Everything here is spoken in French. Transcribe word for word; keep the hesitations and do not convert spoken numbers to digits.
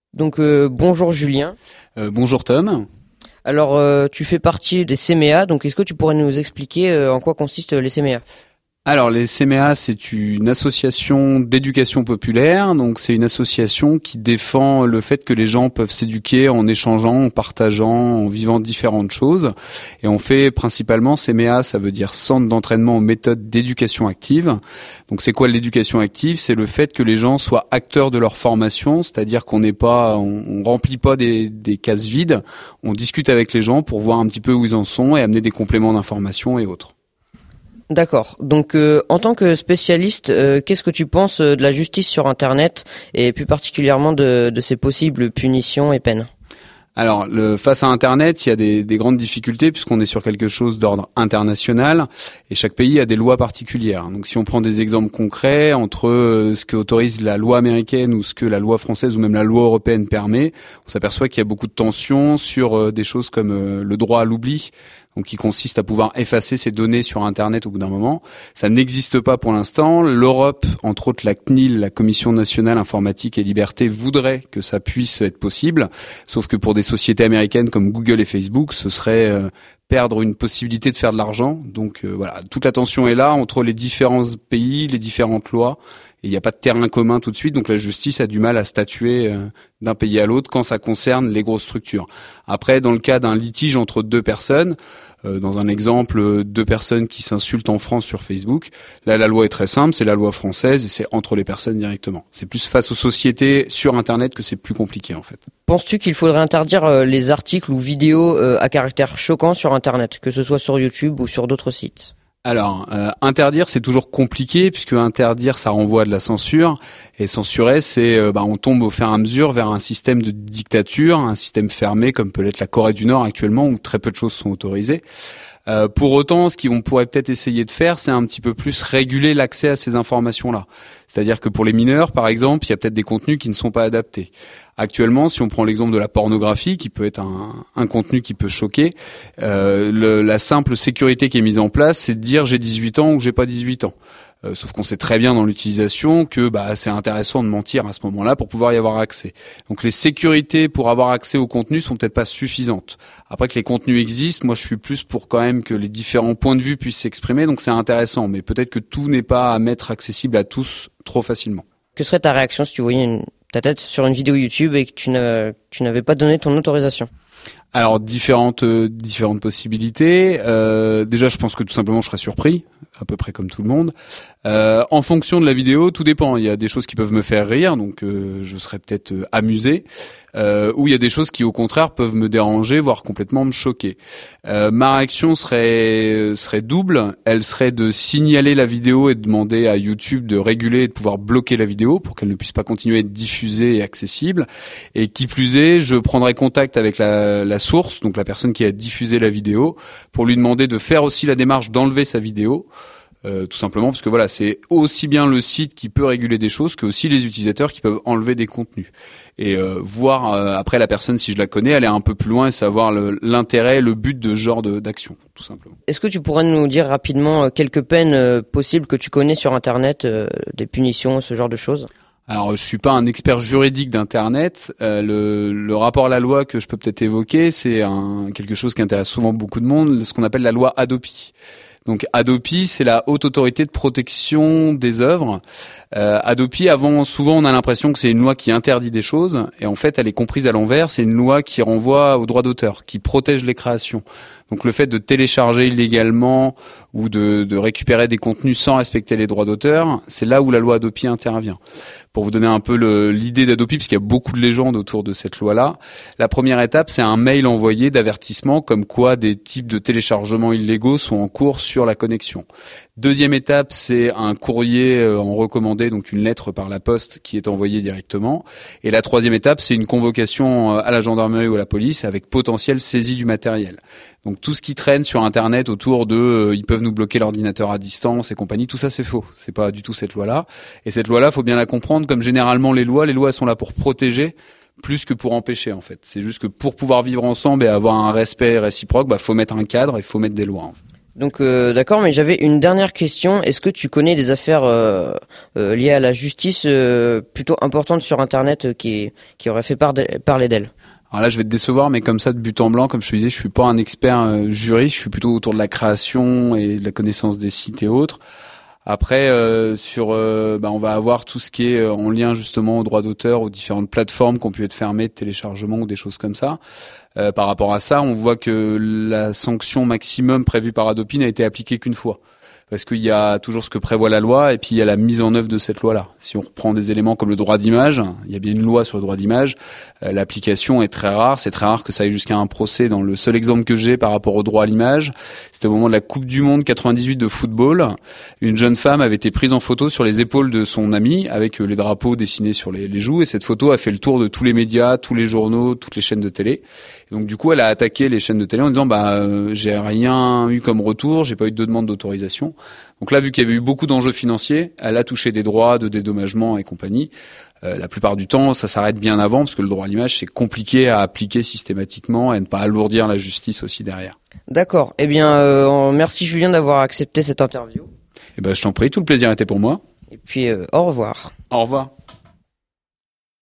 Donc euh, bonjour Julien. Euh, bonjour Tom. Alors euh, tu fais partie des C M E A, donc est-ce que tu pourrais nous expliquer euh, en quoi consistent les C M E A ? Alors les C M E A, c'est une association d'éducation populaire, donc c'est une association qui défend le fait que les gens peuvent s'éduquer en échangeant, en partageant, en vivant différentes choses. Et on fait principalement C M E A, ça veut dire Centre d'entraînement aux méthodes d'éducation active. Donc c'est quoi l'éducation active ? C'est le fait que les gens soient acteurs de leur formation, c'est-à-dire qu'on n'est pas, on, on remplit pas des, des cases vides, on discute avec les gens pour voir un petit peu où ils en sont et amener des compléments d'information et autres. D'accord. Donc, euh, en tant que spécialiste, euh, qu'est-ce que tu penses de la justice sur Internet et plus particulièrement de, de ses possibles punitions et peines ? Alors, le, face à Internet, il y a des, des grandes difficultés puisqu'on est sur quelque chose d'ordre international et chaque pays a des lois particulières. Donc, si on prend des exemples concrets entre euh, ce que autorise la loi américaine ou ce que la loi française ou même la loi européenne permet, on s'aperçoit qu'il y a beaucoup de tensions sur euh, des choses comme euh, le droit à l'oubli, donc qui consiste à pouvoir effacer ces données sur Internet au bout d'un moment. Ça n'existe pas pour l'instant. L'Europe, entre autres la C N I L, la Commission nationale informatique et liberté, voudrait que ça puisse être possible, sauf que pour des sociétés américaines comme Google et Facebook, ce serait euh, perdre une possibilité de faire de l'argent. Donc euh, voilà, toute la tension est là entre les différents pays, les différentes lois, et il n'y a pas de terrain commun tout de suite, donc la justice a du mal à statuer euh, d'un pays à l'autre quand ça concerne les grosses structures. Après, dans le cas d'un litige entre deux personnes, euh, dans un exemple, deux personnes qui s'insultent en France sur Facebook, là la loi est très simple, c'est la loi française et c'est entre les personnes directement. C'est plus face aux sociétés sur Internet que c'est plus compliqué en fait. Penses-tu qu'il faudrait interdire euh, les articles ou vidéos euh, à caractère choquant sur Internet, que ce soit sur YouTube ou sur d'autres sites ? Alors, euh, interdire, c'est toujours compliqué puisque interdire, ça renvoie à de la censure et censurer, c'est euh, bah, on tombe au fur et à mesure vers un système de dictature, un système fermé comme peut l'être la Corée du Nord actuellement où très peu de choses sont autorisées. Euh, pour autant, ce qu'on pourrait peut-être essayer de faire, c'est un petit peu plus réguler l'accès à ces informations-là. C'est-à-dire que pour les mineurs, par exemple, il y a peut-être des contenus qui ne sont pas adaptés. Actuellement, si on prend l'exemple de la pornographie, qui peut être un, un contenu qui peut choquer, euh, le, la simple sécurité qui est mise en place, c'est de dire j'ai dix-huit ans ou j'ai pas dix-huit ans. Euh, sauf qu'on sait très bien dans l'utilisation que bah, c'est intéressant de mentir à ce moment-là pour pouvoir y avoir accès. Donc les sécurités pour avoir accès au contenu sont peut-être pas suffisantes. Après que les contenus existent, moi je suis plus pour quand même que les différents points de vue puissent s'exprimer, donc c'est intéressant. Mais peut-être que tout n'est pas à mettre accessible à tous trop facilement. Que serait ta réaction si tu voyais une, ta tête sur une vidéo YouTube et que tu, n'a, tu n'avais pas donné ton autorisation ? Alors différentes euh, différentes possibilités. Euh, déjà, je pense que tout simplement, je serais surpris, à peu près comme tout le monde. Euh, en fonction de la vidéo, tout dépend. Il y a des choses qui peuvent me faire rire, donc euh, je serais peut-être euh, amusé. Euh, ou il y a des choses qui, au contraire, peuvent me déranger, voire complètement me choquer. Euh, ma réaction serait serait double. Elle serait de signaler la vidéo et de demander à YouTube de réguler et de pouvoir bloquer la vidéo pour qu'elle ne puisse pas continuer à être diffusée et accessible. Et qui plus est, je prendrai contact avec la, la source, donc la personne qui a diffusé la vidéo, pour lui demander de faire aussi la démarche d'enlever sa vidéo. Euh, tout simplement parce que voilà, c'est aussi bien le site qui peut réguler des choses que aussi les utilisateurs qui peuvent enlever des contenus et euh, voir euh, après la personne, si je la connais, aller un peu plus loin et savoir le, l'intérêt, le but de ce genre de, d'action, tout simplement. Est-ce que tu pourrais nous dire rapidement euh, quelques peines euh, possibles que tu connais sur Internet, euh, des punitions, ce genre de choses ? Alors, je suis pas un expert juridique d'Internet. Euh, le, le rapport à la loi que je peux peut-être évoquer, c'est un, quelque chose qui intéresse souvent beaucoup de monde, ce qu'on appelle la loi Hadopi. Donc Hadopi, c'est la Haute Autorité de Protection des œuvres. Euh, Hadopi, avant, souvent on a l'impression que c'est une loi qui interdit des choses, et en fait elle est comprise à l'envers, c'est une loi qui renvoie au droit d'auteur, qui protège les créations. Donc le fait de télécharger illégalement ou de, de récupérer des contenus sans respecter les droits d'auteur, c'est là où la loi Hadopi intervient. Pour vous donner un peu le, l'idée d'Hadopi, parce qu'il y a beaucoup de légendes autour de cette loi-là, la première étape, c'est un mail envoyé d'avertissement comme quoi des types de téléchargements illégaux sont en cours sur la connexion. Deuxième étape, c'est un courrier en recommandé, donc une lettre par la poste qui est envoyée directement. Et la troisième étape, c'est une convocation à la gendarmerie ou à la police avec potentielle saisie du matériel. Donc tout ce qui traîne sur Internet autour de euh, ils peuvent nous bloquer l'ordinateur à distance et compagnie, tout ça c'est faux. C'est pas du tout cette loi-là. Et cette loi-là, faut bien la comprendre comme généralement les lois. Les lois elles sont là pour protéger plus que pour empêcher en fait. C'est juste que pour pouvoir vivre ensemble et avoir un respect réciproque, bah faut mettre un cadre et faut mettre des lois. En fait. Donc euh, d'accord, mais j'avais une dernière question. Est-ce que tu connais des affaires euh, euh, liées à la justice euh, plutôt importantes sur Internet euh, qui qui auraient fait par de- parler d'elles? Alors là, je vais te décevoir, mais comme ça, de but en blanc, comme je te disais, je suis pas un expert euh, juriste, je suis plutôt autour de la création et de la connaissance des sites et autres. Après, euh, sur, euh, bah, on va avoir tout ce qui est euh, en lien justement au droit d'auteur, aux différentes plateformes qui ont pu être fermées de téléchargement ou des choses comme ça. Euh, par rapport à ça, on voit que la sanction maximum prévue par Hadopi n'a été appliquée qu'une fois. Parce qu'il y a toujours ce que prévoit la loi et puis il y a la mise en œuvre de cette loi-là. Si on reprend des éléments comme le droit d'image, il y a bien une loi sur le droit d'image, euh, l'application est très rare, c'est très rare que ça aille jusqu'à un procès. Dans le seul exemple que j'ai par rapport au droit à l'image, c'était au moment de la Coupe du Monde quatre-vingt-dix-huit de football. Une jeune femme avait été prise en photo sur les épaules de son ami avec euh, les drapeaux dessinés sur les, les joues et cette photo a fait le tour de tous les médias, tous les journaux, toutes les chaînes de télé. Et donc du coup, elle a attaqué les chaînes de télé en disant bah euh, j'ai rien eu comme retour, j'ai pas eu de demande d'autorisation. Donc là, vu qu'il y avait eu beaucoup d'enjeux financiers, elle a touché des droits de dédommagement et compagnie. Euh, la plupart du temps, ça s'arrête bien avant parce que le droit à l'image, c'est compliqué à appliquer systématiquement et ne pas alourdir la justice aussi derrière. D'accord. Eh bien, euh, merci Julien d'avoir accepté cette interview. Eh ben, je t'en prie, tout le plaisir était pour moi. Et puis, euh, au revoir. Au revoir.